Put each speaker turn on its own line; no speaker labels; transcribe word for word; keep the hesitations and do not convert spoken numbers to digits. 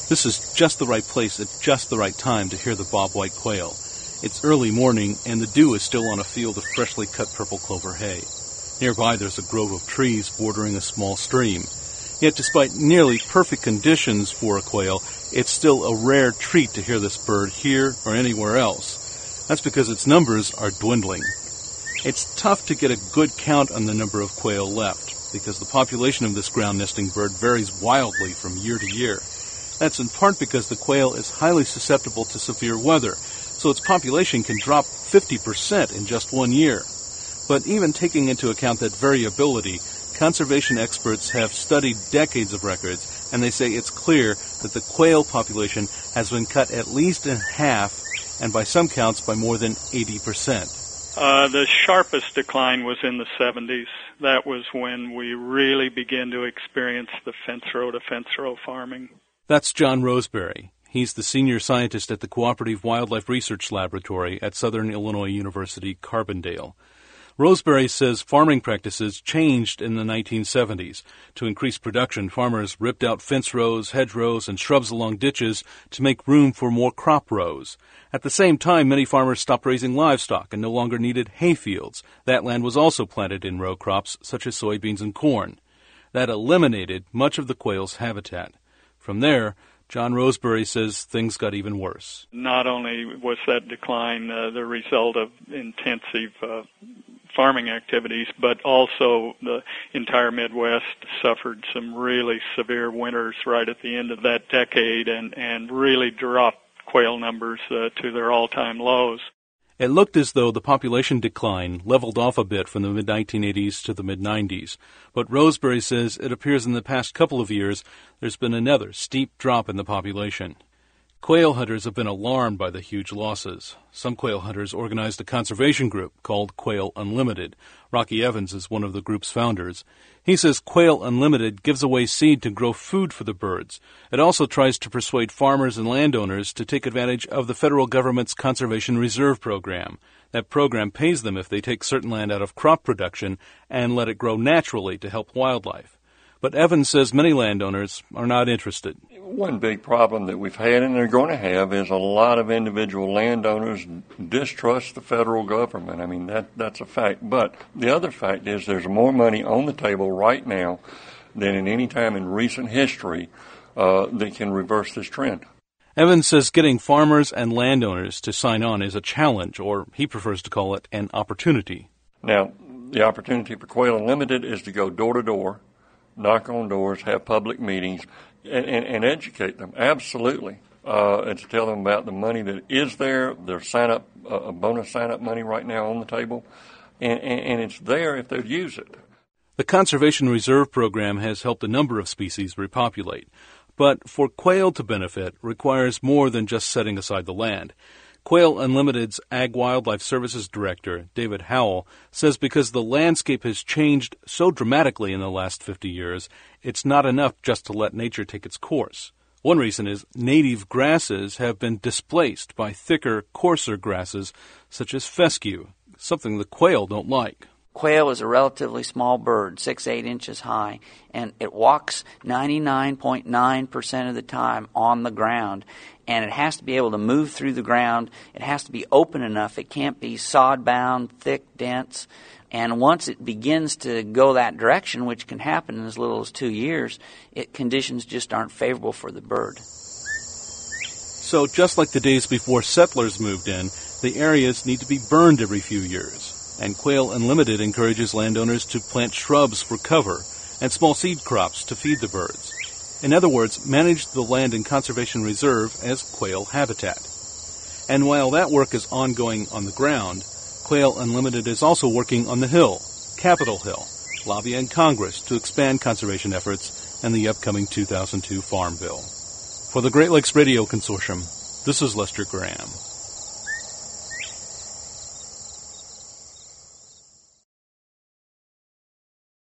This is just the right place at just the right time to hear the bobwhite quail. It's early morning, and the dew is still on a field of freshly cut purple clover hay. Nearby, there's a grove of trees bordering a small stream. Yet, despite nearly perfect conditions for a quail, it's still a rare treat to hear this bird here or anywhere else. That's because its numbers are dwindling. It's tough to get a good count on the number of quail left, because the population of this ground-nesting bird varies wildly from year to year. That's in part because the quail is highly susceptible to severe weather, so its population can drop fifty percent in just one year. But even taking into account that variability, conservation experts have studied decades of records, and they say it's clear that the quail population has been cut at least in half, and by some counts by more than eighty percent.
Uh, the sharpest decline was in the seventies. That was when we really began to experience the fence row to fence row farming.
That's John Roseberry. He's the senior scientist at the Cooperative Wildlife Research Laboratory at Southern Illinois University, Carbondale. Roseberry says farming practices changed in the nineteen seventies. To increase production, farmers ripped out fence rows, hedgerows, and shrubs along ditches to make room for more crop rows. At the same time, many farmers stopped raising livestock and no longer needed hay fields. That land was also planted in row crops such as soybeans and corn. That eliminated much of the quail's habitat. From there, John Roseberry says things got even worse.
Not only was that decline uh, the result of intensive uh, farming activities, but also the entire Midwest suffered some really severe winters right at the end of that decade and, and really dropped quail numbers uh, to their all-time lows.
It looked as though the population decline leveled off a bit from the mid nineteen eighties to the mid nineties, but Roseberry says it appears in the past couple of years there's been another steep drop in the population. Quail hunters have been alarmed by the huge losses. Some quail hunters organized a conservation group called Quail Unlimited. Rocky Evans is one of the group's founders. He says Quail Unlimited gives away seed to grow food for the birds. It also tries to persuade farmers and landowners to take advantage of the federal government's Conservation Reserve Program. That program pays them if they take certain land out of crop production and let it grow naturally to help wildlife. But Evans says many landowners are not interested.
One big problem that we've had and are going to have is a lot of individual landowners distrust the federal government. I mean, that that's a fact. But the other fact is there's more money on the table right now than in any time in recent history uh, that can reverse this trend.
Evans says getting farmers and landowners to sign on is a challenge, or he prefers to call it an opportunity.
Now, the opportunity for Quail Unlimited is to go door to door, knock on doors, have public meetings, and, and, and educate them, absolutely, uh, and to tell them about the money that is there, their sign-up, uh, bonus sign-up money right now on the table, and, and, and it's there if they'd use it.
The Conservation Reserve Program has helped a number of species repopulate, but for quail to benefit requires more than just setting aside the land. Quail Unlimited's Ag Wildlife Services Director, David Howell, says because the landscape has changed so dramatically in the last fifty years, it's not enough just to let nature take its course. One reason is native grasses have been displaced by thicker, coarser grasses such as fescue, something the quail don't like.
Quail is a relatively small bird, six, eight inches high, and it walks ninety-nine point nine percent of the time on the ground, and it has to be able to move through the ground. It has to be open enough. It can't be sod-bound, thick, dense, and once it begins to go that direction, which can happen in as little as two years, it, conditions just aren't favorable for the bird.
So just like the days before settlers moved in, the areas need to be burned every few years. And Quail Unlimited encourages landowners to plant shrubs for cover and small seed crops to feed the birds. In other words, manage the land in Conservation Reserve as quail habitat. And while that work is ongoing on the ground, Quail Unlimited is also working on the Hill, Capitol Hill, lobbying Congress to expand conservation efforts and the upcoming two thousand two Farm Bill. For the Great Lakes Radio Consortium, this is Lester Graham.